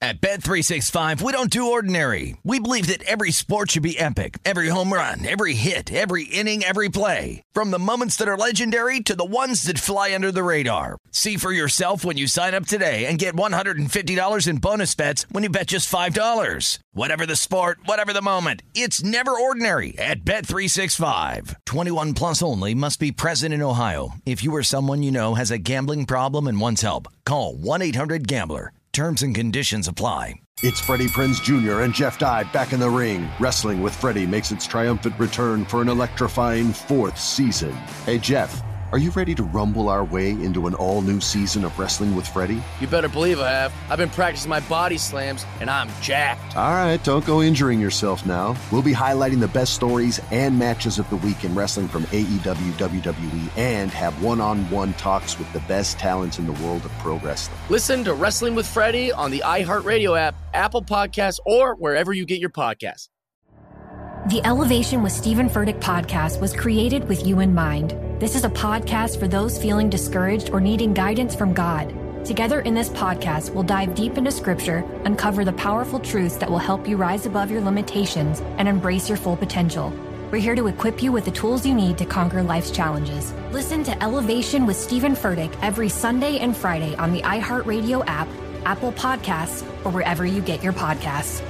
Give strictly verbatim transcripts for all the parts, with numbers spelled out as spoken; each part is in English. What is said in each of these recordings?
At Bet three sixty-five, we don't do ordinary. We believe that every sport should be epic. Every home run, every hit, every inning, every play. From the moments that are legendary to the ones that fly under the radar. See for yourself when you sign up today and get one hundred fifty dollars in bonus bets when you bet just five dollars. Whatever the sport, whatever the moment, it's never ordinary at Bet three sixty-five. twenty-one plus only. Must be present in Ohio. If you or someone you know has a gambling problem and wants help, call one eight hundred gambler. Terms and conditions apply. It's Freddie Prinze Junior and Jeff Dye back in the ring. Wrestling with Freddie makes its triumphant return for an electrifying fourth season. Hey, Jeff, are you ready to rumble our way into an all-new season of Wrestling with Freddie? You better believe I have. I've been practicing my body slams, and I'm jacked. All right, don't go injuring yourself now. We'll be highlighting the best stories and matches of the week in wrestling from A E W, W W E, and have one-on-one talks with the best talents in the world of pro wrestling. Listen to Wrestling with Freddie on the iHeartRadio app, Apple Podcasts, or wherever you get your podcasts. The Elevation with Stephen Furtick podcast was created with you in mind. This is a podcast for those feeling discouraged or needing guidance from God. Together in this podcast, we'll dive deep into Scripture, uncover the powerful truths that will help you rise above your limitations and embrace your full potential. We're here to equip you with the tools you need to conquer life's challenges. Listen to Elevation with Stephen Furtick every Sunday and Friday on the iHeartRadio app, Apple Podcasts, or wherever you get your podcasts.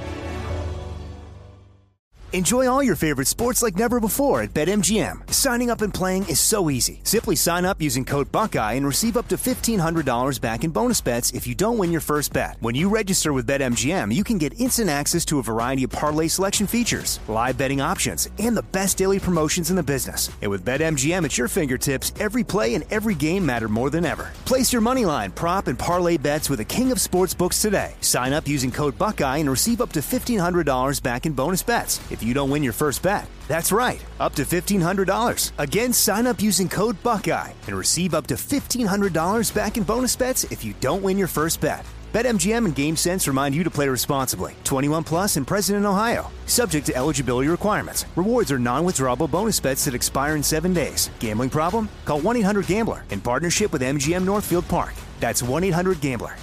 Enjoy all your favorite sports like never before at BetMGM. Signing up and playing is so easy. Simply sign up using code Buckeye and receive up to fifteen hundred dollars back in bonus bets if you don't win your first bet. When you register with BetMGM, you can get instant access to a variety of parlay selection features, live betting options, and the best daily promotions in the business. And with BetMGM at your fingertips, every play and every game matter more than ever. Place your moneyline, prop, and parlay bets with the king of sportsbooks today. Sign up using code Buckeye and receive up to fifteen hundred dollars back in bonus bets if you don't win your first bet. That's right, up to fifteen hundred dollars. Again, sign up using code Buckeye and receive up to fifteen hundred dollars back in bonus bets if you don't win your first bet. BetMGM and GameSense remind you to play responsibly. twenty-one plus and present in Ohio. Subject to eligibility requirements. Rewards are non-withdrawable bonus bets that expire in seven days. Gambling problem? Call one eight hundred gambler in partnership with M G M Northfield Park. That's one eight hundred gambler.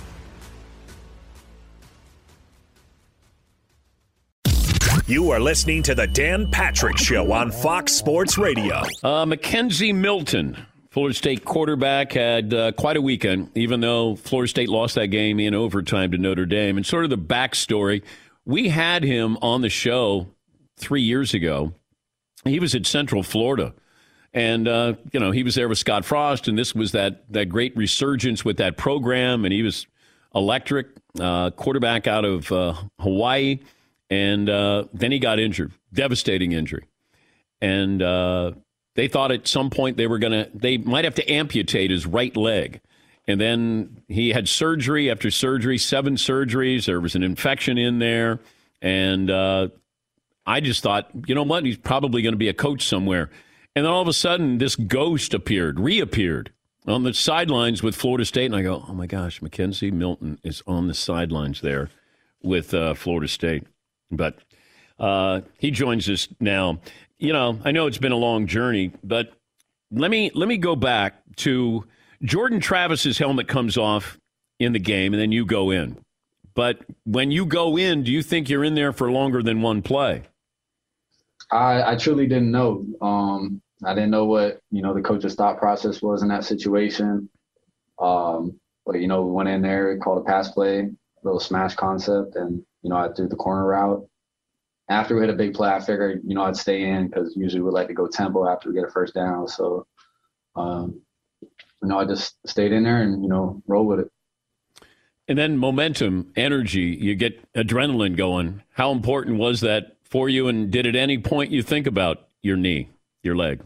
You are listening to the Dan Patrick Show on Fox Sports Radio. Uh, McKenzie Milton, Florida State quarterback, had uh, quite a weekend, even though Florida State lost that game in overtime to Notre Dame. And sort of the backstory, we had him on the show three years ago. He was at Central Florida. And, uh, you know, he was there with Scott Frost, and this was that, that great resurgence with that program. And he was electric, uh, quarterback out of uh, Hawaii. And uh, then he got injured, devastating injury. And uh, they thought at some point they were going to, they might have to amputate his right leg. And then he had surgery after surgery, seven surgeries. There was an infection in there. And uh, I just thought, you know what, he's probably going to be a coach somewhere. And then all of a sudden, this ghost appeared, reappeared on the sidelines with Florida State. And I go, oh my gosh, McKenzie Milton is on the sidelines there with uh, Florida State. But uh, he joins us now. You know, I know it's been a long journey, but let me let me go back to Jordan Travis's helmet comes off in the game, and then you go in. But when you go in, do you think you're in there for longer than one play? I, I truly didn't know. Um, I didn't know what, you know, the coach's thought process was in that situation. Um, but, you know, we went in there, called a pass play, little smash concept, and you know, I threw the corner route. After we hit a big play, I figured, you know, I'd stay in because usually we like to go tempo after we get a first down. So, um, you know, I just stayed in there and, you know, roll with it. And then momentum, energy, you get adrenaline going. How important was that for you? And did at any point you think about your knee, your leg?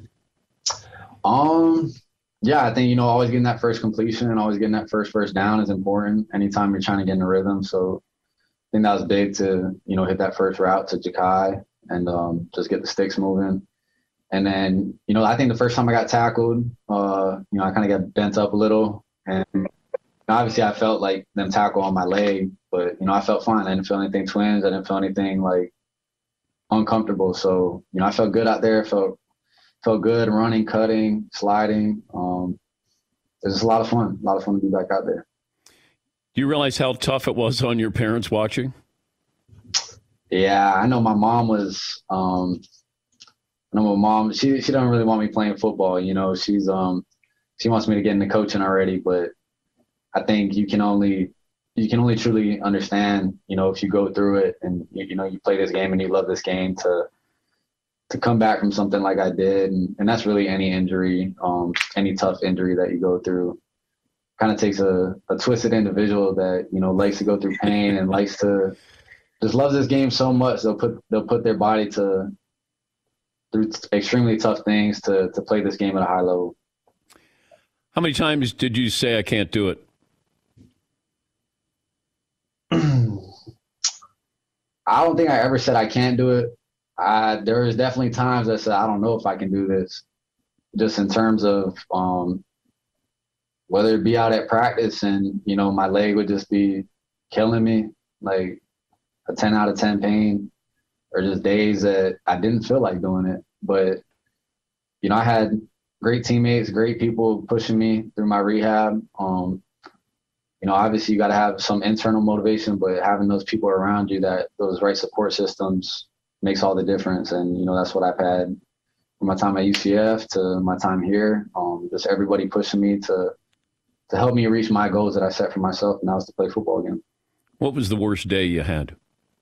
Um, yeah, I think, you know, always getting that first completion and always getting that first first down is important anytime you're trying to get in a rhythm. So, I think that was big to, you know, hit that first route to Ja'Kai and um, just get the sticks moving. And then, you know, I think the first time I got tackled, uh, you know, I kind of got bent up a little. And obviously I felt like them tackle on my leg, but, you know, I felt fine. I didn't feel anything twins. I didn't feel anything like uncomfortable. So, you know, I felt good out there. Felt felt good running, cutting, sliding. Um, it was just a lot of fun, a lot of fun to be back out there. Do you realize how tough it was on your parents watching? Yeah, I know my mom was, um, I know my mom, she, she doesn't really want me playing football. You know, she's, um, she wants me to get into coaching already, but I think you can only, you can only truly understand, you know, if you go through it and, you, you know, you play this game and you love this game to, to come back from something like I did. And, and that's really any injury, um, any tough injury that you go through. Kind of takes a, a twisted individual that, you know, likes to go through pain and likes to just loves this game so much. They'll put, they'll put their body to through extremely tough things to, to play this game at a high level. How many times did you say, I can't do it? I don't think I ever said I can't do it. I, there was definitely times I said, I don't know if I can do this, just in terms of, um, whether it be out at practice and, you know, my leg would just be killing me, like a ten out of ten pain, or just days that I didn't feel like doing it. But, you know, I had great teammates, great people pushing me through my rehab. Um, you know, obviously you got to have some internal motivation, but having those people around you, that those right support systems makes all the difference. And, you know, that's what I've had from my time at U C F to my time here. Um, just everybody pushing me to, to help me reach my goals that I set for myself, and that was to play football again. What was the worst day you had?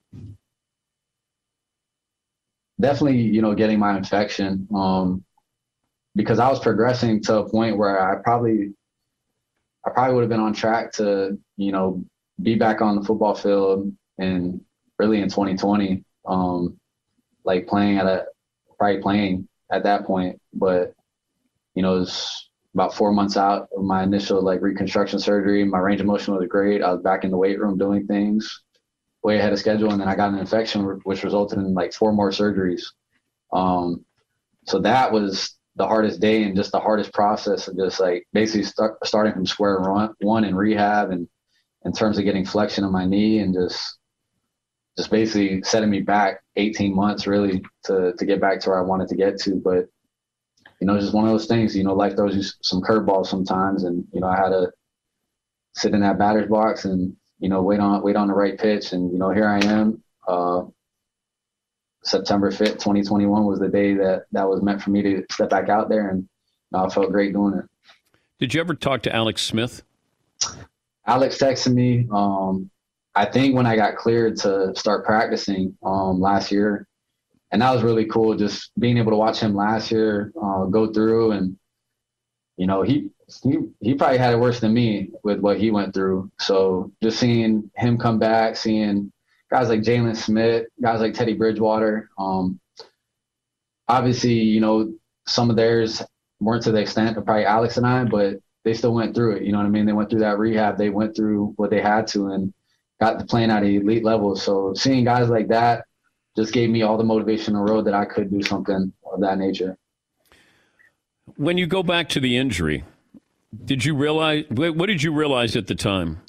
Definitely, you know, getting my infection, um, because I was progressing to a point where I probably, I probably would have been on track to, you know, be back on the football field and really in twenty twenty, um, like playing at a, probably playing at that point. But, you know, it was about four months out of my initial like reconstruction surgery. My range of motion was great. I was back in the weight room doing things way ahead of schedule. And then I got an infection, which resulted in like four more surgeries. Um, so that was the hardest day and just the hardest process of just like basically start, starting from square one in rehab, and in terms of getting flexion in my knee, and just, just basically setting me back eighteen months really to, to get back to where I wanted to get to. But, you know, it's just one of those things, you know, life throws you some curveballs sometimes. And, you know, I had to sit in that batter's box and, you know, wait on, wait on the right pitch. And, you know, here I am. Uh, September fifth, twenty twenty-one was the day that that was meant for me to step back out there. And you know, I felt great doing it. Did you ever talk to Alex Smith? Alex texted me, um, I think when I got cleared to start practicing um, last year. And that was really cool, just being able to watch him last year uh, go through. And, you know, he, he he probably had it worse than me with what he went through. So just seeing him come back, seeing guys like Jalen Smith, guys like Teddy Bridgewater, um, obviously, you know, some of theirs weren't to the extent of probably Alex and I, but they still went through it. You know what I mean? They went through that rehab. They went through what they had to and got to playing at an elite level. So seeing guys like that just gave me all the motivation on the road that I could do something of that nature. When you go back to the injury, did you realize, what did you realize at the time?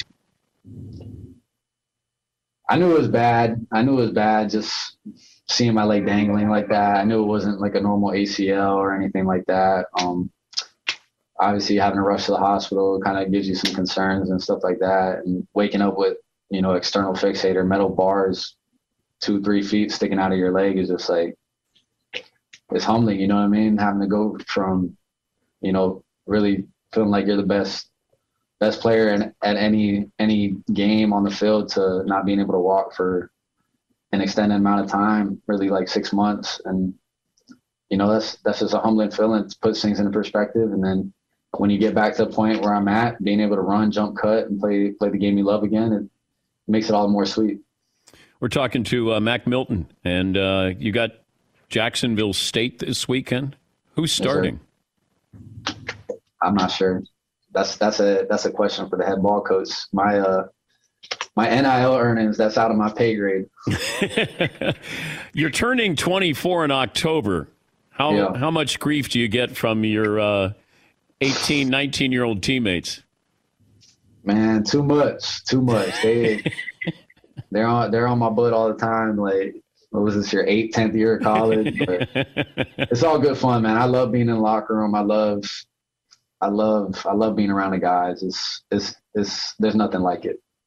I knew it was bad. I knew it was bad just seeing my leg dangling like that. I knew it wasn't like a normal A C L or anything like that. Um, obviously having to rush to the hospital kind of gives you some concerns and stuff like that. And waking up with, you know, external fixator, metal bars, two, three feet sticking out of your leg is just like, it's humbling, you know what I mean? Having to go from, you know, really feeling like you're the best, best player in, at any, any game on the field to not being able to walk for an extended amount of time, really like six months. And, you know, that's, that's just a humbling feeling. It puts things into perspective. And then when you get back to the point where I'm at, being able to run, jump, cut, and play, play the game you love again, it makes it all more sweet. We're talking to uh, Mac Milton, and uh, you got Jacksonville State this weekend. Who's starting? Yes, I'm not sure. That's that's a that's a question for the head ball coach. My uh my N I L earnings, that's out of my pay grade. You're turning twenty-four in October. How yeah. how much grief do you get from your uh, eighteen, nineteen-year-old teammates? Man, too much, too much. They they're on they're on my butt all the time. Like, what was this, your eighth, tenth year of college? But it's all good fun, man. I love being in the locker room. I love, I love, I love being around the guys. It's, it's, it's. There's nothing like it.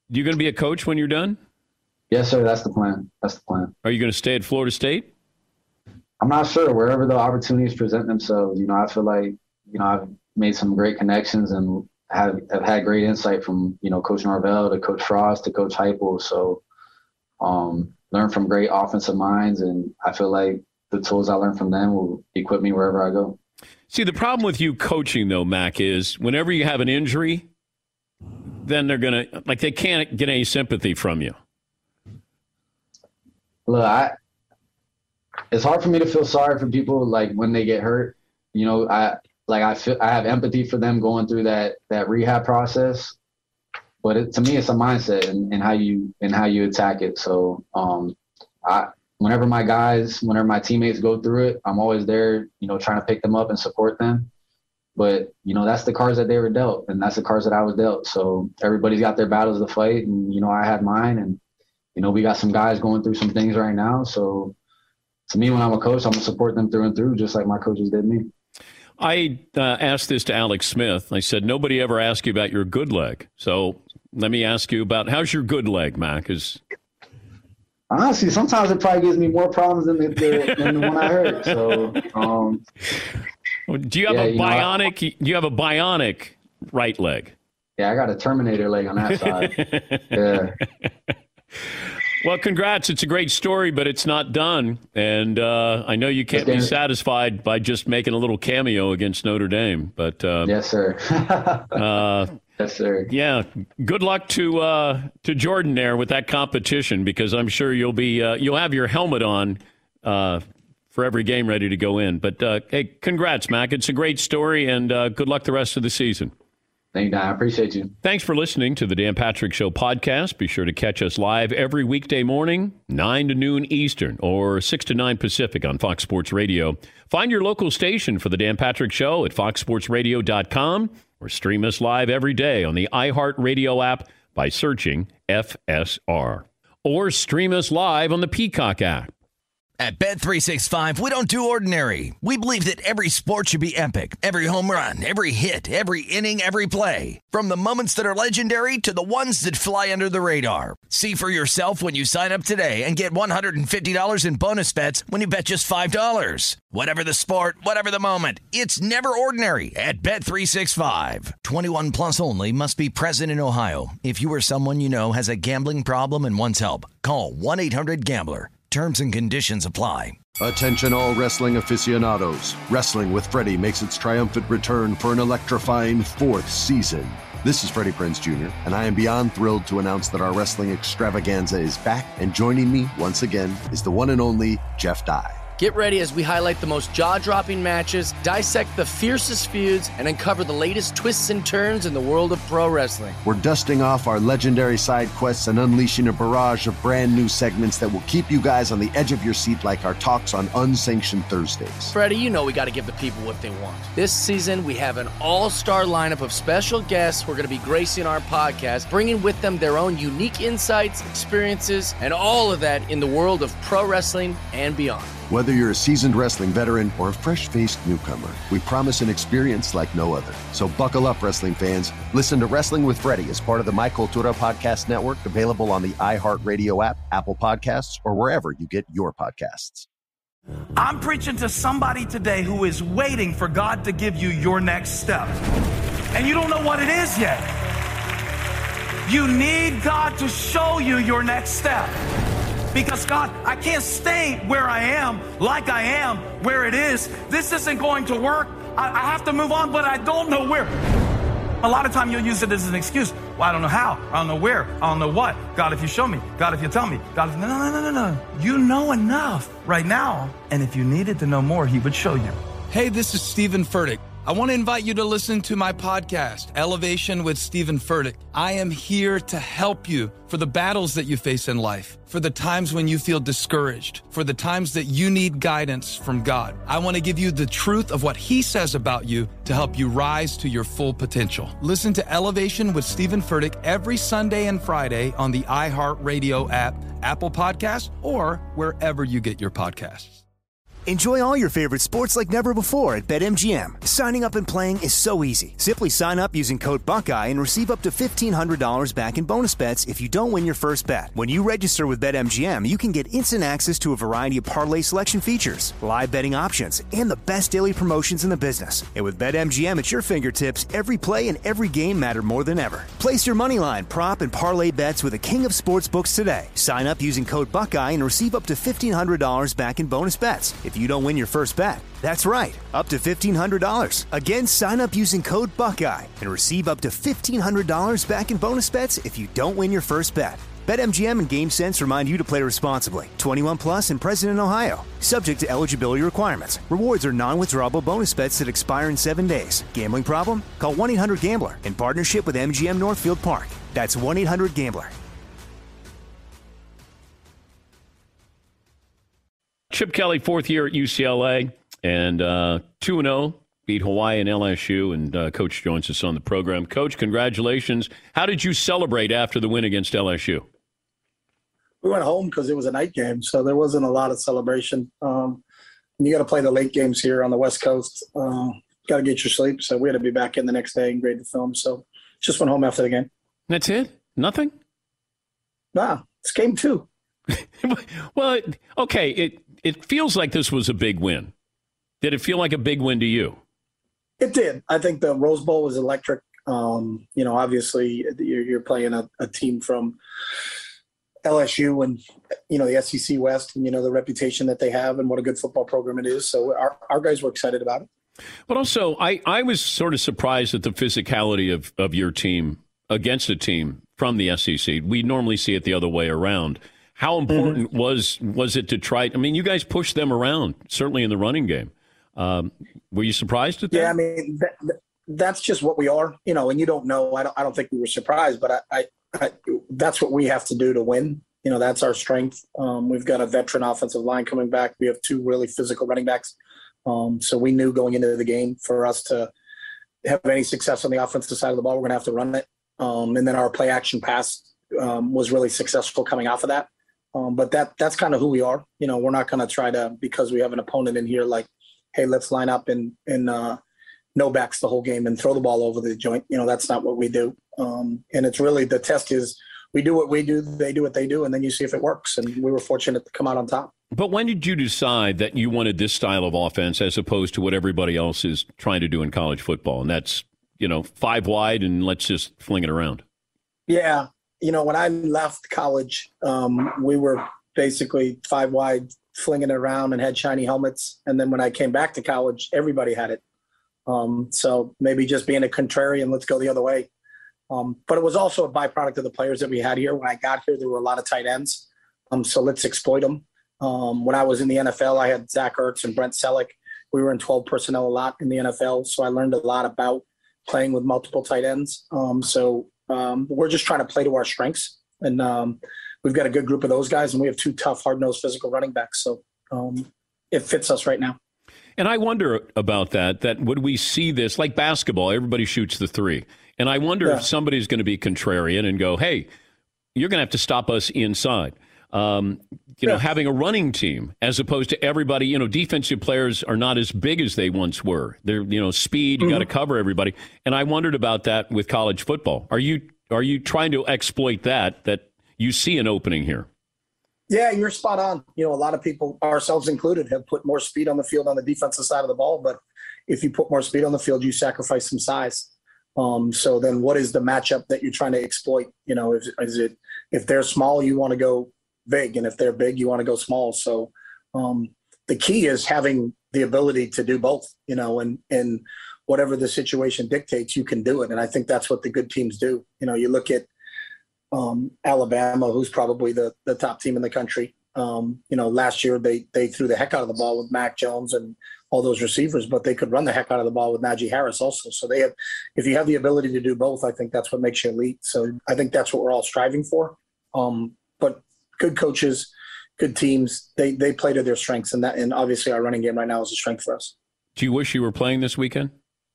You going to be a coach when you're done? Yes, sir. That's the plan. That's the plan. Are you going to stay at Florida State? I'm not sure. Wherever the opportunities present themselves, you know, I feel like, you know, I've made some great connections and have, have had great insight from, you know, Coach Norvell to Coach Frost to Coach Heupel. So, um, learn from great offensive minds, and I feel like the tools I learned from them will equip me wherever I go. See, the problem with you coaching, though, Mac, is whenever you have an injury, then they're going to, like, they can't get any sympathy from you. Look, I, it's hard for me to feel sorry for people, like, when they get hurt. You know, I, like, I feel, I have empathy for them going through that, that rehab process. But it, to me, it's a mindset and, and how you and how you attack it. So, um, I whenever my guys, whenever my teammates go through it, I'm always there, you know, trying to pick them up and support them. But you know, that's the cards that they were dealt, and that's the cards that I was dealt. So everybody's got their battles to fight, and you know, I had mine, and you know, we got some guys going through some things right now. So, to me, when I'm a coach, I'm gonna support them through and through, just like my coaches did me. I uh, asked this to Alex Smith. I said, nobody ever asked you about your good leg. So let me ask you about, how's your good leg, Mac? Is honestly, sometimes it probably gives me more problems than the, the, than the one I heard. So, um, do you have yeah, a you bionic? Know, I, do you have a bionic right leg? Yeah, I got a Terminator leg on that side. Yeah. Well, congrats. It's a great story, but it's not done. And uh, I know you can't be satisfied by just making a little cameo against Notre Dame. But uh, yes, sir. uh, yes, sir. Yeah. Good luck to uh, to Jordan there with that competition, because I'm sure you'll be uh, you'll have your helmet on uh, for every game, ready to go in. But uh, hey, congrats, Mac. It's a great story, and uh, good luck the rest of the season. Thank you, Dan. I appreciate you. Thanks for listening to the Dan Patrick Show podcast. Be sure to catch us live every weekday morning, nine to noon Eastern or six to nine Pacific on Fox Sports Radio. Find your local station for the Dan Patrick Show at fox sports radio dot com or stream us live every day on the iHeartRadio app by searching F S R. Or stream us live on the Peacock app. At Bet three sixty-five, we don't do ordinary. We believe that every sport should be epic. Every home run, every hit, every inning, every play. From the moments that are legendary to the ones that fly under the radar. See for yourself when you sign up today and get one hundred fifty dollars in bonus bets when you bet just five dollars. Whatever the sport, whatever the moment, it's never ordinary at Bet three sixty-five. twenty-one plus only. Must be present in Ohio. If you or someone you know has a gambling problem and wants help, call one eight hundred gambler. Terms and conditions apply. Attention all wrestling aficionados. Wrestling with Freddie makes its triumphant return for an electrifying fourth season. This is Freddie Prinze Junior, and I am beyond thrilled to announce that our wrestling extravaganza is back, and joining me once again is the one and only Jeff Dye. Get ready as we highlight the most jaw-dropping matches, dissect the fiercest feuds, and uncover the latest twists and turns in the world of pro wrestling. We're dusting off our legendary side quests and unleashing a barrage of brand new segments that will keep you guys on the edge of your seat, like our talks on Unsanctioned Thursdays. Freddie, you know we got to give the people what they want. This season, we have an all-star lineup of special guests who are going to be gracing our podcast, bringing with them their own unique insights, experiences, and all of that in the world of pro wrestling and beyond. Whether you're a seasoned wrestling veteran or a fresh-faced newcomer, we promise an experience like no other. So buckle up, wrestling fans. Listen to Wrestling with Freddie as part of the My Cultura Podcast Network, available on the iHeartRadio app, Apple Podcasts, or wherever you get your podcasts. I'm preaching to somebody today who is waiting for God to give you your next step. And you don't know what it is yet. You need God to show you your next step. Because, God, I can't stay where I am, like I am, where it is. This isn't going to work. I, I have to move on, but I don't know where. A lot of time you'll use it as an excuse. Well, I don't know how. I don't know where. I don't know what. God, if you show me. God, if you tell me. God, if... No, no, no, no, no. You know enough right now. And if you needed to know more, he would show you. Hey, this is Stephen Furtick. I want to invite you to listen to my podcast, Elevation with Stephen Furtick. I am here to help you for the battles that you face in life, for the times when you feel discouraged, for the times that you need guidance from God. I want to give you the truth of what he says about you to help you rise to your full potential. Listen to Elevation with Stephen Furtick every Sunday and Friday on the iHeartRadio app, Apple Podcasts, or wherever you get your podcasts. Enjoy all your favorite sports like never before at BetMGM. Signing up and playing is so easy. Simply sign up using code Buckeye and receive up to fifteen hundred dollars back in bonus bets if you don't win your first bet. When you register with BetMGM, you can get instant access to a variety of parlay selection features, live betting options, and the best daily promotions in the business. And with BetMGM at your fingertips, every play and every game matter more than ever. Place your moneyline, prop, and parlay bets with the king of sportsbooks today. Sign up using code Buckeye and receive up to fifteen hundred dollars back in bonus bets if you don't win your first bet. That's right, up to fifteen hundred dollars. Again, sign up using code Buckeye and receive up to fifteen hundred dollars back in bonus bets if you don't win your first bet. BetMGM and GameSense remind you to play responsibly. twenty-one plus and present in Ohio. Subject to eligibility requirements. Rewards are non-withdrawable bonus bets that expire in seven days. Gambling problem? Call one eight hundred gambler in partnership with M G M Northfield Park. That's one eight hundred gambler. Chip Kelly, fourth year at U C L A, and uh, two and oh, beat Hawaii and L S U, and uh, Coach joins us on the program. Coach, congratulations. How did you celebrate after the win against L S U? We went home because it was a night game, so there wasn't a lot of celebration. Um, and you got to play the late games here on the West Coast. Uh, got to get your sleep, so we had to be back in the next day and grade the film. So just went home after the game. That's it? Nothing? Nah, it's game two. Well, okay, it it feels like this was a big win. Did it feel like a big win to you? It did. I think the Rose Bowl was electric. Um, you know, obviously you're, you're playing a, a team from L S U and, you know, the S E C West, and, you know, the reputation that they have and what a good football program it is. So our, our guys were excited about it. But also, I, I was sort of surprised at the physicality of, of your team against a team from the S E C. We normally see it the other way around. How important mm-hmm. was was it to try? I mean, you guys pushed them around, certainly in the running game. Um, were you surprised at that? Yeah, I mean, that, that, that's just what we are, you know, and you don't know. I don't, I don't think we were surprised, but I, I, I, that's what we have to do to win. You know, that's our strength. Um, we've got a veteran offensive line coming back. We have two really physical running backs. Um, so we knew going into the game, for us to have any success on the offensive side of the ball, we're going to have to run it. Um, and then our play action pass um, was really successful coming off of that. Um, but that that's kind of who we are. You know, we're not going to try to, because we have an opponent in here, like, hey, let's line up and, and uh, no backs the whole game and throw the ball over the joint. You know, that's not what we do. Um, and it's really, the test is we do what we do, they do what they do, and then you see if it works. And we were fortunate to come out on top. But when did you decide that you wanted this style of offense as opposed to what everybody else is trying to do in college football? And that's, you know, five wide and let's just fling it around. Yeah. You know, when I left college, um, we were basically five wide, flinging it around and had shiny helmets. And then when I came back to college, everybody had it. Um, so maybe just being a contrarian, let's go the other way. Um, but it was also a byproduct of the players that we had here. When I got here, there were a lot of tight ends. Um, so let's exploit them. Um, when I was in the N F L, I had Zach Ertz and Brent Selleck. We were in twelve personnel a lot in the N F L. So I learned a lot about playing with multiple tight ends. Um, so um, we're just trying to play to our strengths. And um, we've got a good group of those guys, and we have two tough, hard-nosed physical running backs. So um, it fits us right now. And I wonder about that, that would we see this, like basketball, everybody shoots the three. And I wonder yeah. if somebody's going to be contrarian and go, hey, you're going to have to stop us inside. Um, you yeah. know, having a running team as opposed to everybody, you know, defensive players are not as big as they once were. They're, you know, speed, you mm-hmm. got to cover everybody. And I wondered about that with college football. Are you are you trying to exploit that, that you see an opening here? Yeah, you're spot on. You know, a lot of people, ourselves included, have put more speed on the field on the defensive side of the ball. But if you put more speed on the field, you sacrifice some size. Um, so then what is the matchup that you're trying to exploit? You know, is, is it, if they're small, you want to go big, and if they're big, you want to go small. So um, the key is having the ability to do both, you know, and, and whatever the situation dictates, you can do it. And I think that's what the good teams do. You know, you look at um, Alabama, who's probably the, the top team in the country. Um, you know, last year they, they threw the heck out of the ball with Mac Jones and all those receivers, but they could run the heck out of the ball with Najee Harris also. So they have, if you have the ability to do both, I think that's what makes you elite. So I think that's what we're all striving for. Um, but good coaches, good teams, they they play to their strengths, and that, and obviously our running game right now is a strength for us. Do you wish you were playing this weekend?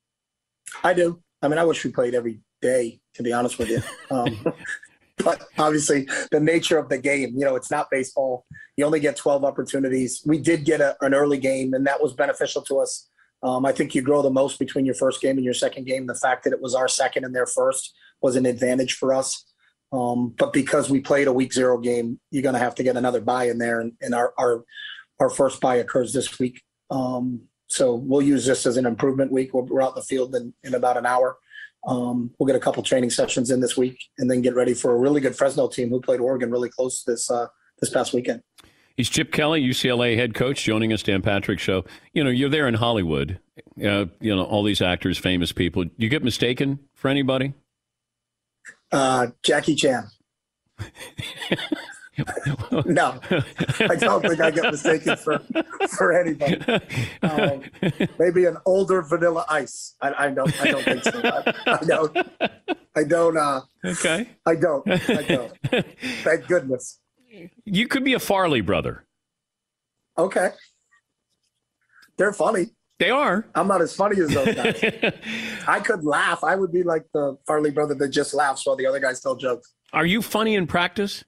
I do. I mean, I wish we played every day, to be honest with you. Um, but obviously the nature of the game, you know, it's not baseball. You only get twelve opportunities. We did get a, an early game, and that was beneficial to us. Um, I think you grow the most between your first game and your second game. The fact that it was our second and their first was an advantage for us. Um, but because we played a week zero game, you're going to have to get another bye in there. And, and our, our, our first bye occurs this week. Um, so we'll use this as an improvement week. We're, we're out in the field in, in about an hour. Um, we'll get a couple training sessions in this week and then get ready for a really good Fresno team who played Oregon really close this, uh, this past weekend. He's Chip Kelly, U C L A head coach, joining us, Dan Patrick Show. You know, you're there in Hollywood, uh, you know, all these actors, famous people. You get mistaken for anybody? Uh, Jackie Chan. No, I don't think I get mistaken for for anybody. Um, maybe an older Vanilla Ice. I, I don't. I don't think so. I, I don't. I don't. Uh, okay. I don't. I don't. Thank goodness. You could be a Farley brother. Okay. They're funny. They are. I'm not as funny as those guys. I could laugh. I would be like the Farley brother that just laughs while the other guys tell jokes. Are you funny in practice?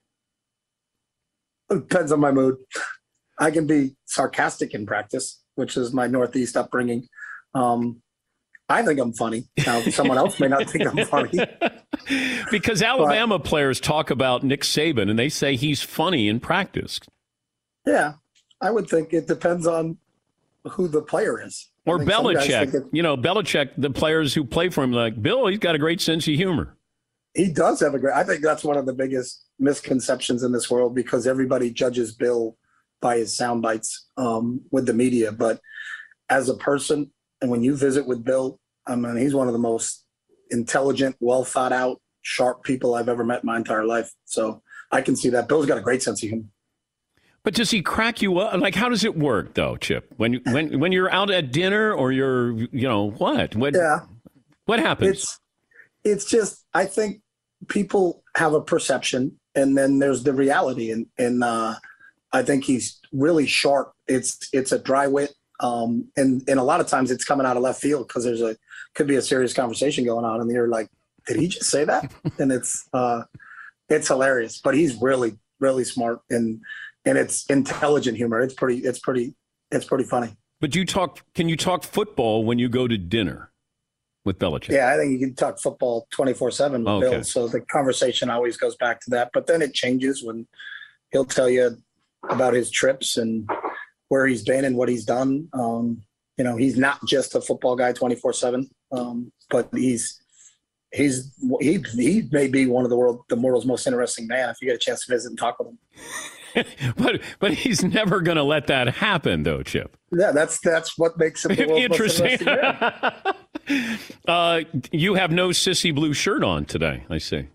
It depends on my mood. I can be sarcastic in practice, which is my Northeast upbringing. Um, I think I'm funny. Now, someone else may not think I'm funny. Because Alabama but, players talk about Nick Saban, and they say he's funny in practice. Yeah, I would think it depends on who the player is. Or Belichick. It, you know, Belichick, the players who play for him, like, Bill, he's got a great sense of humor. He does have a great – I think that's one of the biggest misconceptions in this world because everybody judges Bill by his sound bites um, with the media. But as a person, and when you visit with Bill, I mean, he's one of the most intelligent, well thought out, sharp people I've ever met in my entire life. So I can see that. Bill's got a great sense of humor. But does he crack you up? Like, how does it work, though, Chip? When when when you're out at dinner or you're, you know, what? What, yeah. What happens? It's, it's just, I think people have a perception, and then there's the reality. And, and uh, I think he's really sharp. It's it's a dry wit. Um, and, and a lot of times it's coming out of left field because there's a could be a serious conversation going on, and you're like, did he just say that? And it's uh, it's hilarious. But he's really, really smart, and and it's intelligent humor. It's pretty, it's pretty, it's pretty funny. But you talk? Can you talk football when you go to dinner with Belichick? Yeah, I think you can talk football twenty-four seven with okay. Bill. So the conversation always goes back to that. But then it changes when he'll tell you about his trips and where he's been and what he's done. Um, you know, he's not just a football guy twenty-four seven, um, but he's he's he he may be one of the world the world's most interesting man if you get a chance to visit and talk with him. but but he's never going to let that happen, though, Chip. Yeah, that's that's what makes him the world's interesting. Most interesting man. uh, you have no sissy blue shirt on today, I see.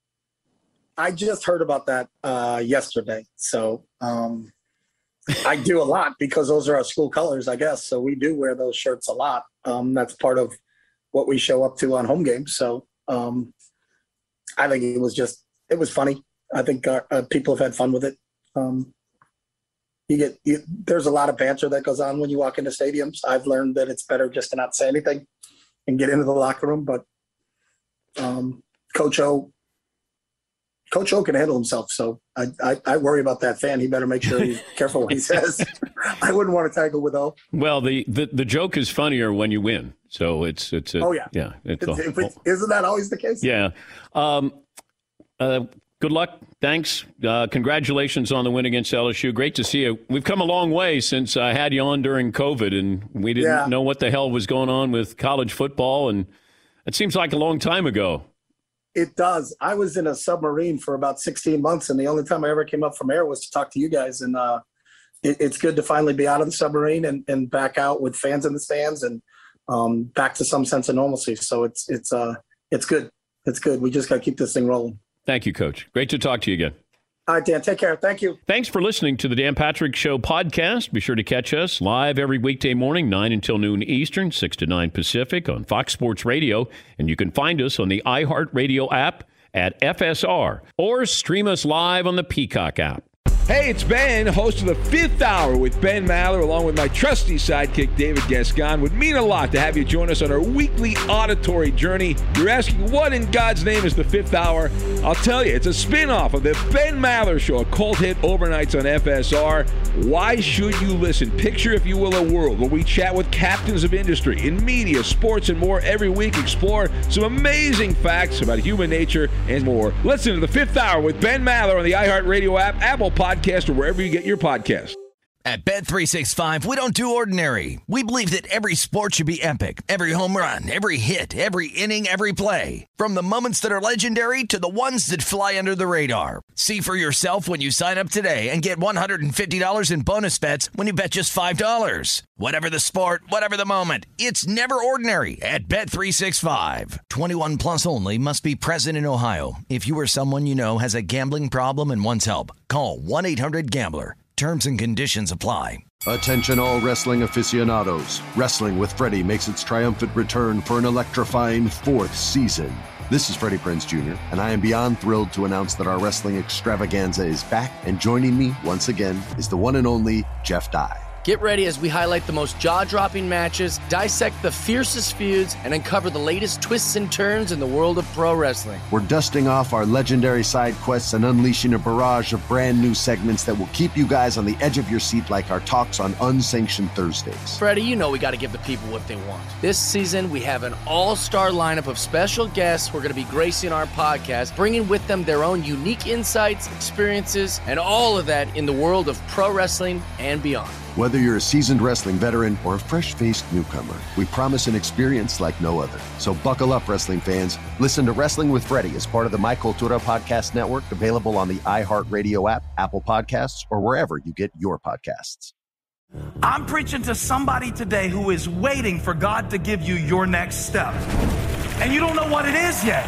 I just heard about that uh, yesterday, so. Um, I do a lot because those are our school colors, I guess. So we do wear those shirts a lot. Um, that's part of what we show up to on home games. So um, I think it was just, it was funny. I think our, uh, people have had fun with it. Um, you get, you, there's a lot of banter that goes on when you walk into stadiums. I've learned that it's better just to not say anything and get into the locker room. But um, Coach O, Coach O can handle himself, so I, I, I worry about that fan. He better make sure he's careful what he says. I wouldn't want to tangle with O. Well, the, the, the joke is funnier when you win, so it's it's a, oh yeah yeah. It's it's, a, if it's, isn't that always the case? Yeah. Um, uh, good luck. Thanks. Uh, congratulations on the win against L S U. Great to see you. We've come a long way since I had you on during COVID, and we didn't yeah. know what the hell was going on with college football, and it seems like a long time ago. It does. I was in a submarine for about sixteen months, and the only time I ever came up from air was to talk to you guys. And uh, it, it's good to finally be out of the submarine and, and back out with fans in the stands and um, back to some sense of normalcy. So it's it's uh, it's good. It's good. We just got to keep this thing rolling. Thank you, Coach. Great to talk to you again. All right, Dan. Take care. Thank you. Thanks for listening to the Dan Patrick Show podcast. Be sure to catch us live every weekday morning, nine until noon Eastern, six to nine Pacific on Fox Sports Radio. And you can find us on the iHeartRadio app at F S R or stream us live on the Peacock app. Hey, it's Ben, host of the Fifth Hour with Ben Maller, along with my trusty sidekick, David Gascon. Would mean a lot to have you join us on our weekly auditory journey. You're asking, what in God's name is the Fifth Hour? I'll tell you, it's a spin-off of the Ben Maller Show, a cult hit overnights on F S R. Why should you listen? Picture, if you will, a world where we chat with captains of industry in media, sports, and more every week. Explore some amazing facts about human nature and more. Listen to the Fifth Hour with Ben Maller on the iHeartRadio app, Apple Podcast, or wherever you get your podcasts. At Bet three sixty-five, we don't do ordinary. We believe that every sport should be epic. Every home run, every hit, every inning, every play. From the moments that are legendary to the ones that fly under the radar. See for yourself when you sign up today and get one hundred fifty dollars in bonus bets when you bet just five dollars. Whatever the sport, whatever the moment, it's never ordinary at Bet three sixty-five. twenty-one plus only. Must be present in Ohio. If you or someone you know has a gambling problem and wants help, call one eight hundred gambler. Terms and conditions apply. Attention all wrestling aficionados. Wrestling with Freddie makes its triumphant return for an electrifying fourth season. This is Freddie Prinze Junior, and I am beyond thrilled to announce that our wrestling extravaganza is back, and joining me once again is the one and only Jeff Dye. Get ready as we highlight the most jaw-dropping matches, dissect the fiercest feuds, and uncover the latest twists and turns in the world of pro wrestling. We're dusting off our legendary side quests and unleashing a barrage of brand new segments that will keep you guys on the edge of your seat like our talks on Unsanctioned Thursdays. Freddie, you know we got to give the people what they want. This season, we have an all-star lineup of special guests who are going to be gracing our podcast, bringing with them their own unique insights, experiences, and all of that in the world of pro wrestling and beyond. Whether you're a seasoned wrestling veteran or a fresh-faced newcomer, we promise an experience like no other. So buckle up, wrestling fans. Listen to Wrestling with Freddie as part of the My Cultura Podcast Network, available on the iHeartRadio app, Apple Podcasts, or wherever you get your podcasts. I'm preaching to somebody today who is waiting for God to give you your next step. And you don't know what it is yet.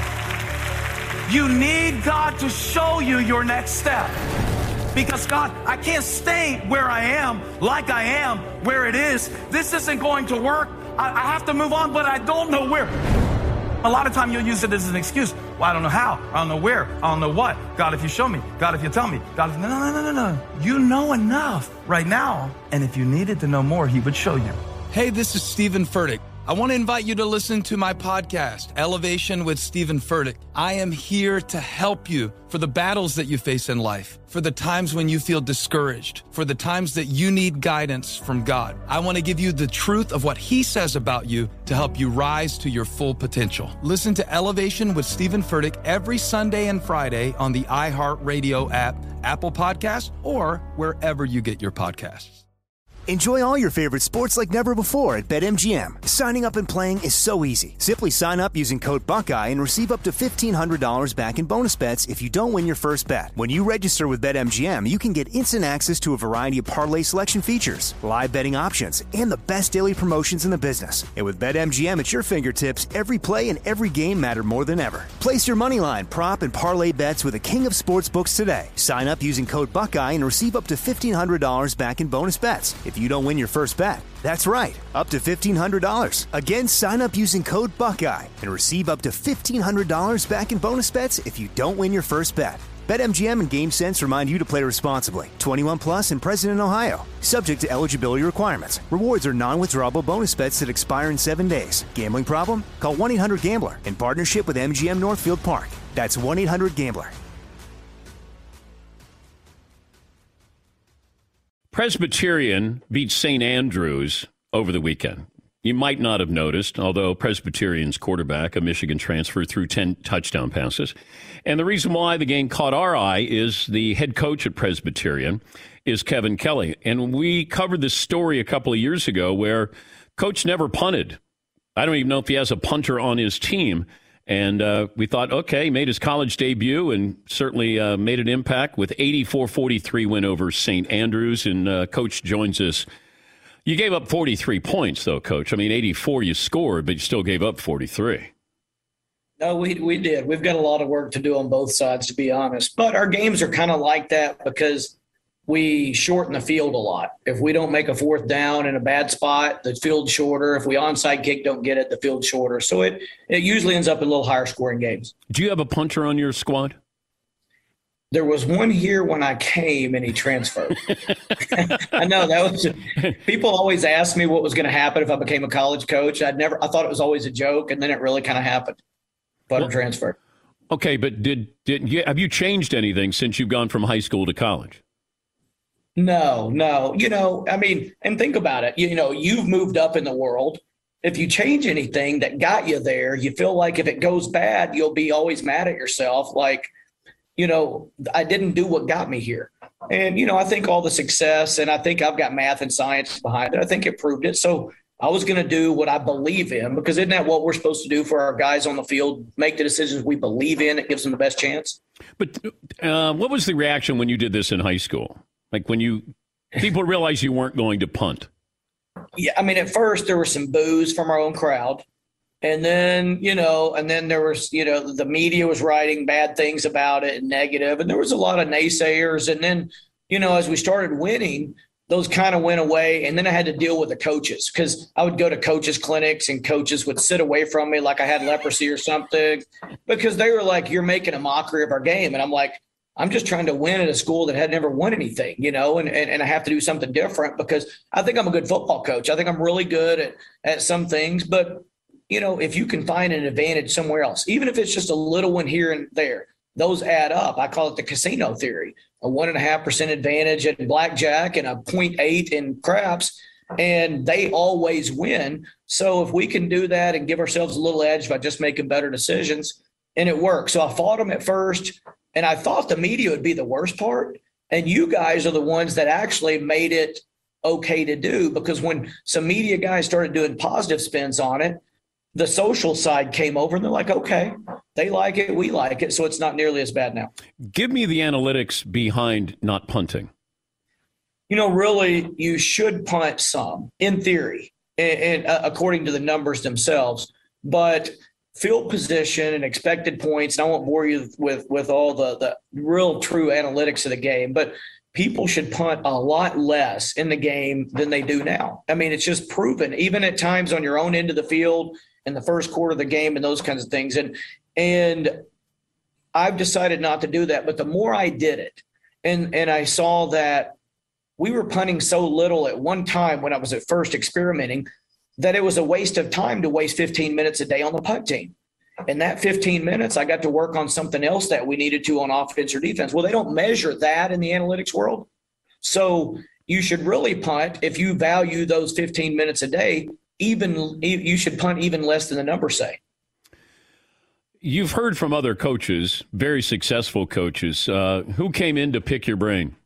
You need God to show you your next step. Because, God, I can't stay where I am, like I am, where it is. This isn't going to work. I, I have to move on, but I don't know where. A lot of time you'll use it as an excuse. Well, I don't know how. I don't know where. I don't know what. God, if you show me. God, if you tell me. God, if... No, no, no, no, no. You know enough right now. And if you needed to know more, he would show you. Hey, this is Stephen Furtick. I want to invite you to listen to my podcast, Elevation with Stephen Furtick. I am here to help you for the battles that you face in life, for the times when you feel discouraged, for the times that you need guidance from God. I want to give you the truth of what he says about you to help you rise to your full potential. Listen to Elevation with Stephen Furtick every Sunday and Friday on the iHeartRadio app, Apple Podcasts, or wherever you get your podcasts. Enjoy all your favorite sports like never before at BetMGM. Signing up and playing is so easy. Simply sign up using code Buckeye and receive up to fifteen hundred dollars back in bonus bets if you don't win your first bet. When you register with BetMGM, you can get instant access to a variety of parlay selection features, live betting options, and the best daily promotions in the business. And with BetMGM at your fingertips, every play and every game matter more than ever. Place your moneyline, prop, and parlay bets with the king of sportsbooks today. Sign up using code Buckeye and receive up to fifteen hundred dollars back in bonus bets if you don't win your first bet. That's right, up to fifteen hundred dollars. Again, sign up using code Buckeye and receive up to fifteen hundred dollars back in bonus bets if you don't win your first bet. BetMGM and GameSense remind you to play responsibly. twenty-one plus and present in Ohio. Subject to eligibility requirements. Rewards are non-withdrawable bonus bets that expire in seven days. Gambling problem? Call one eight hundred gambler in partnership with M G M Northfield Park. That's one eight hundred gambler. Presbyterian beat Saint Andrews over the weekend. You might not have noticed, although Presbyterian's quarterback, a Michigan transfer, threw ten touchdown passes. And the reason why the game caught our eye is the head coach at Presbyterian is Kevin Kelly. And we covered this story a couple of years ago where coach never punted. I don't even know if he has a punter on his team. And uh, we thought, okay, he made his college debut and certainly uh, made an impact with eighty-four forty-three win over Saint Andrews. And uh, Coach joins us. You gave up forty-three points, though, Coach. I mean, eighty-four you scored, but you still gave up forty-three. No, we we did. We've got a lot of work to do on both sides, to be honest. But our games are kind of like that because we shorten the field a lot. If we don't make a fourth down in a bad spot, the field's shorter. If we onside kick don't get it, the field's shorter. So it it usually ends up in a little higher scoring games. Do you have a punter on your squad? There was one here when I came and he transferred. I know that was people always ask me what was going to happen if I became a college coach. I'd never, I thought it was always a joke. And then it really kind of happened. Butter well, transfer. Okay. But did, did you, have you changed anything since you've gone from high school to college? No, no. You know, I mean, and think about it. You, you know, you've moved up in the world. If you change anything that got you there, you feel like if it goes bad, you'll be always mad at yourself. Like, you know, I didn't do what got me here. And, you know, I think all the success, and I think I've got math and science behind it. I think it proved it. So I was going to do what I believe in, because isn't that what we're supposed to do for our guys on the field? Make the decisions we believe in. It gives them the best chance. But uh, what was the reaction when you did this in high school? Like when you people realized you weren't going to punt? Yeah, I mean, at first there was some boos from our own crowd. And then, you know, and then there was, you know, the media was writing bad things about it and negative, and there was a lot of naysayers. And then, you know, as we started winning, those kind of went away. And then I had to deal with the coaches, because I would go to coaches clinics and coaches would sit away from me like I had leprosy or something, because they were like, you're making a mockery of our game. And I'm like, I'm just trying to win at a school that had never won anything, you know, and, and, and I have to do something different, because I think I'm a good football coach. I think I'm really good at, at some things, but you know, if you can find an advantage somewhere else, even if it's just a little one here and there, those add up. I call it the casino theory, a one and a half percent advantage in blackjack and a point eight in craps, and they always win. So if we can do that and give ourselves a little edge by just making better decisions, and it works. So I fought them at first, and I thought the media would be the worst part. And you guys are the ones that actually made it okay to do, because when some media guys started doing positive spins on it, the social side came over and they're like, okay, they like it, we like it, so it's not nearly as bad now. Give me the analytics behind not punting. You know, really, you should punt some, in theory, and, and uh, according to the numbers themselves. But field position and expected points, and I won't bore you with, with all the, the real true analytics of the game, but people should punt a lot less in the game than they do now. I mean, it's just proven, even at times on your own end of the field, in the first quarter of the game and those kinds of things. And, and I've decided not to do that. But the more I did it, and, and I saw that we were punting so little at one time when I was at first experimenting, that it was a waste of time to waste fifteen minutes a day on the punt team. And that fifteen minutes, I got to work on something else that we needed to on offense or defense. Well, they don't measure that in the analytics world. So you should really punt, if you value those fifteen minutes a day, even you should punt even less than the numbers say. You've heard from other coaches, very successful coaches, uh, who came in to pick your brain.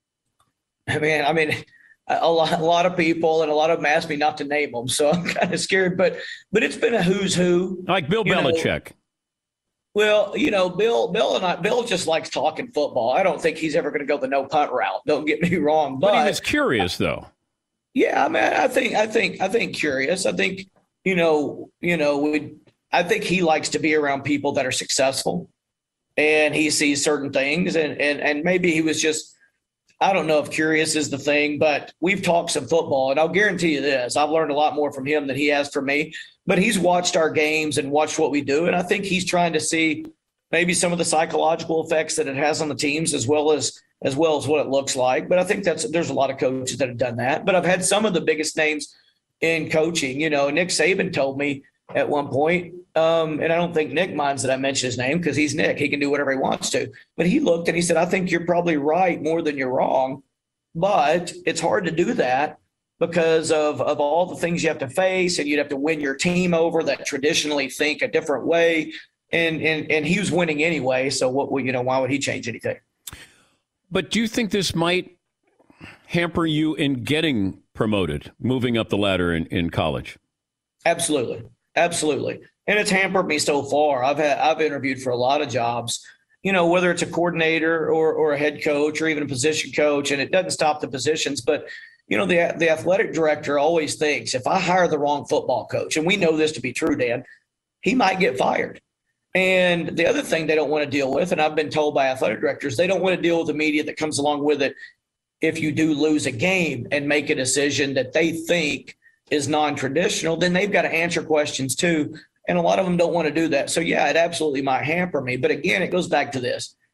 I mean, I mean, a lot, a lot of people, and a lot of them asked me not to name them, so I'm kind of scared. But, but it's been a who's who. Like Bill Belichick. Know, well, you know, Bill, Bill and I, Bill just likes talking football. I don't think he's ever going to go the no punt route. Don't get me wrong, but, but he was curious, though. Yeah, I mean, I think, I think, I think curious. I think, you know, you know, we, I think he likes to be around people that are successful, and he sees certain things, and and and maybe he was just, I don't know if curious is the thing, but we've talked some football, and I'll guarantee you this: I've learned a lot more from him than he has from me. But he's watched our games and watched what we do, and I think he's trying to see maybe some of the psychological effects that it has on the teams, as well as. as well as what it looks like. But I think that's, there's a lot of coaches that have done that. But I've had some of the biggest names in coaching. You know, Nick Saban told me at one point, um, and I don't think Nick minds that I mention his name, because he's Nick. He can do whatever he wants to. But he looked and he said, I think you're probably right more than you're wrong. But it's hard to do that because of, of all the things you have to face, and you'd have to win your team over that traditionally think a different way. And and and he was winning anyway. So what, you know, why would he change anything? But do you think this might hamper you in getting promoted, moving up the ladder in, in college? Absolutely. Absolutely. And it's hampered me so far. I've had, I've interviewed for a lot of jobs, you know, whether it's a coordinator or, or a head coach or even a position coach, and it doesn't stop the positions. But, you know, the, the athletic director always thinks, if I hire the wrong football coach, and we know this to be true, Dan, he might get fired. And the other thing they don't want to deal with, and I've been told by athletic directors, they don't want to deal with the media that comes along with it if you do lose a game and make a decision that they think is non-traditional. Then they've got to answer questions too. And a lot of them don't want to do that. So, yeah, it absolutely might hamper me. But again, it goes back to this.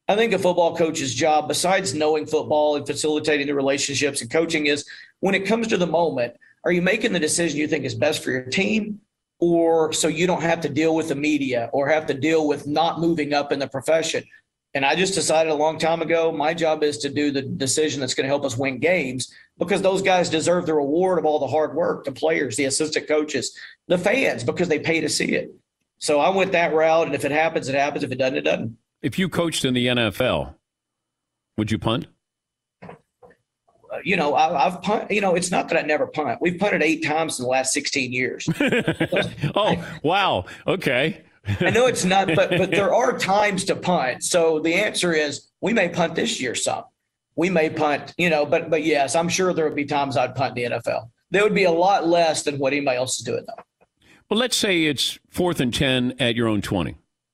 I think a football coach's job, besides knowing football and facilitating the relationships and coaching, is when it comes to the moment, are you making the decision you think is best for your team, or so you don't have to deal with the media or have to deal with not moving up in the profession? And I just decided a long time ago, my job is to do the decision that's going to help us win games, because those guys deserve the reward of all the hard work, the players, the assistant coaches, the fans, because they pay to see it. So I went that route, and if it happens, it happens. If it doesn't, it doesn't. If you coached in the N F L, would you punt? Uh, you know, I, I've punt. You know, it's not that I never punt. We've punted eight times in the last sixteen years. Oh, wow. Okay. I know it's not, but but there are times to punt. So the answer is we may punt this year some. We may punt, you know, but but yes, I'm sure there would be times I'd punt in the N F L. There would be a lot less than what anybody else is doing, though. Well, let's say it's fourth and ten at your own twenty.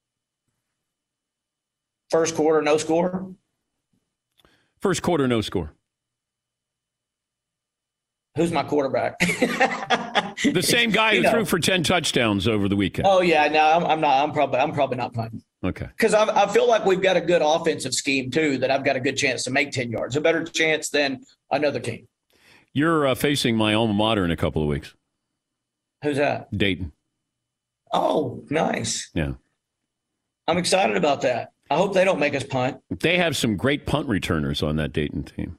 First quarter, no score? First quarter, no score. Who's my quarterback? The same guy who you know. threw for ten touchdowns over the weekend. Oh yeah, no, I'm, I'm not. I'm probably. I'm probably not punting. Okay. Because I, I feel like we've got a good offensive scheme too. That I've got a good chance to make ten yards, a better chance than another team. You're uh, facing my alma mater in a couple of weeks. Who's that? Dayton. Oh, nice. Yeah. I'm excited about that. I hope they don't make us punt. They have some great punt returners on that Dayton team.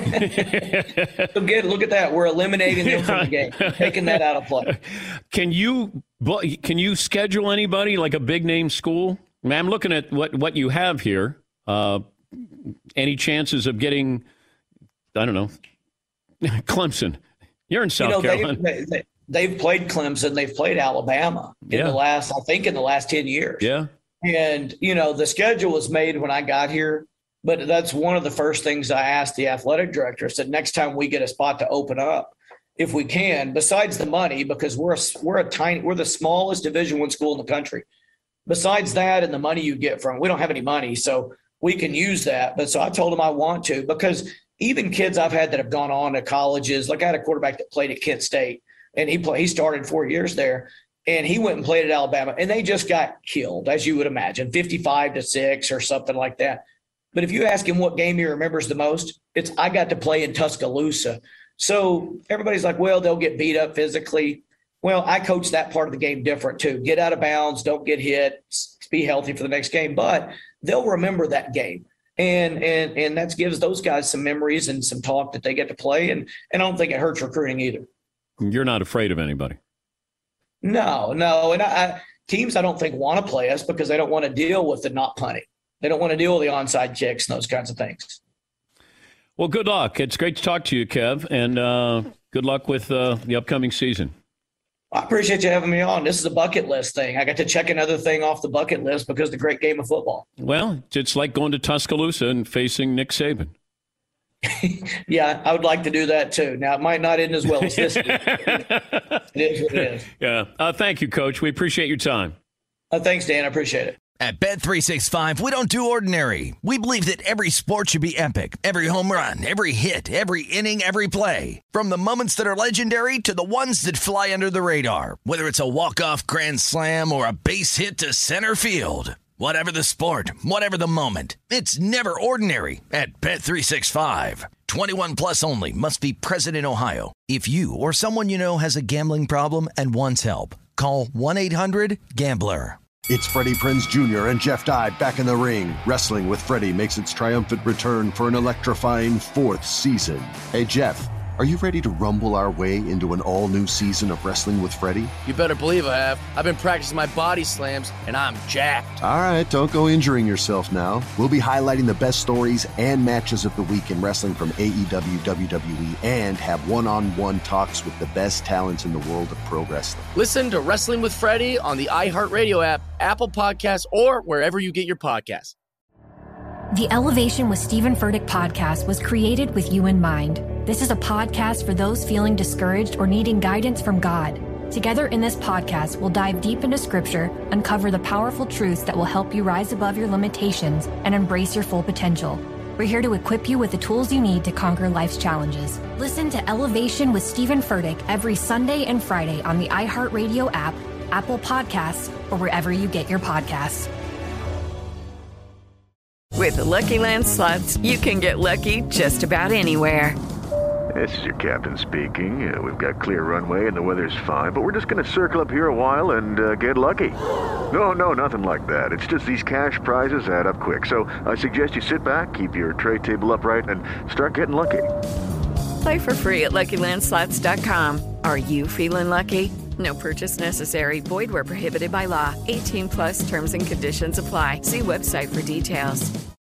So good. Look at that. We're eliminating them from the game, taking that out of play. Can you can you schedule anybody like a big name school? I mean, I'm looking at what, what you have here. Uh, any chances of getting, I don't know, Clemson? You're in South you know, Carolina. They, they, they've played Clemson. They've played Alabama in yeah. the last, I think, in the last ten years. Yeah. And, you know, the schedule was made when I got here, but that's one of the first things I asked the athletic director. I said, next time we get a spot to open up, if we can, besides the money, because we're a, we're a tiny, we're the smallest Division One school in the country. Besides that and the money you get from, we don't have any money, so we can use that. But so I told him I want to, because even kids I've had that have gone on to colleges, like I had a quarterback that played at Kent State, and he play, he started four years there. And he went and played at Alabama, and they just got killed, as you would imagine, fifty-five to six or something like that. But if you ask him what game he remembers the most, it's I got to play in Tuscaloosa. So everybody's like, well, they'll get beat up physically. Well, I coach that part of the game different too. Get out of bounds, don't get hit, be healthy for the next game. But they'll remember that game. And and and that gives those guys some memories and some talk that they get to play. And, and I don't think it hurts recruiting either. You're not afraid of anybody. No, no. And I, I, teams I don't think want to play us because they don't want to deal with the not punting. They don't want to deal with the onside kicks and those kinds of things. Well, good luck. It's great to talk to you, Kev, and uh, good luck with uh, the upcoming season. I appreciate you having me on. This is a bucket list thing. I got to check another thing off the bucket list because of the great game of football. Well, it's like going to Tuscaloosa and facing Nick Saban. Yeah, I would like to do that too. Now, it might not end as well as this. It is what it is. Yeah. Uh, thank you, Coach. We appreciate your time. Uh, thanks, Dan. I appreciate it. At Bet three sixty-five, we don't do ordinary. We believe that every sport should be epic. Every home run, every hit, every inning, every play. From the moments that are legendary to the ones that fly under the radar. Whether it's a walk-off grand slam or a base hit to center field. Whatever the sport, whatever the moment, it's never ordinary at Bet three sixty-five. twenty-one plus only. Must be present in Ohio. If you or someone you know has a gambling problem and wants help, call one eight hundred gambler. It's Freddie Prinze Junior and Jeff Dye back in the ring. Wrestling with Freddie makes its triumphant return for an electrifying fourth season. Hey, Jeff, are you ready to rumble our way into an all-new season of Wrestling with Freddie? You better believe I have. I've been practicing my body slams, and I'm jacked. All right, don't go injuring yourself now. We'll be highlighting the best stories and matches of the week in wrestling from A E W, W W E, and have one-on-one talks with the best talents in the world of pro wrestling. Listen to Wrestling with Freddie on the iHeartRadio app, Apple Podcasts, or wherever you get your podcasts. The Elevation with Stephen Furtick podcast was created with you in mind. This is a podcast for those feeling discouraged or needing guidance from God. Together in this podcast, we'll dive deep into Scripture, uncover the powerful truths that will help you rise above your limitations and embrace your full potential. We're here to equip you with the tools you need to conquer life's challenges. Listen to Elevation with Stephen Furtick every Sunday and Friday on the iHeartRadio app, Apple Podcasts, or wherever you get your podcasts. With the Lucky Land Slots, you can get lucky just about anywhere. This is your captain speaking. Uh, we've got clear runway and the weather's fine, but we're just going to circle up here a while and uh, get lucky. No, no, nothing like that. It's just these cash prizes add up quick. So I suggest you sit back, keep your tray table upright, and start getting lucky. Play for free at Lucky Land Slots dot com. Are you feeling lucky? No purchase necessary. Void where prohibited by law. eighteen plus terms and conditions apply. See website for details.